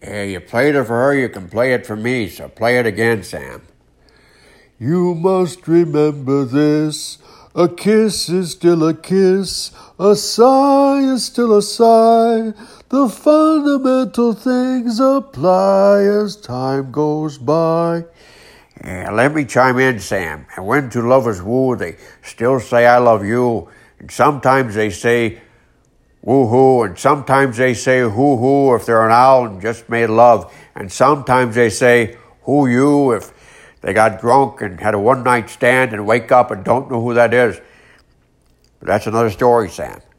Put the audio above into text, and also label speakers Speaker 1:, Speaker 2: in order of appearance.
Speaker 1: Hey, you played it for her, you can play it for me, so play it again, Sam. You must remember this. A kiss is still a kiss. A sigh is still a sigh. The fundamental things apply as time goes by. Yeah, let me chime in, Sam. And when two lovers woo, they still say I love you. And sometimes they say woo-hoo, and sometimes they say hoo-hoo if they're an owl and just made love. And sometimes they say who you if they got drunk and had a one-night stand and wake up and don't know who that is. But that's another story, Sam.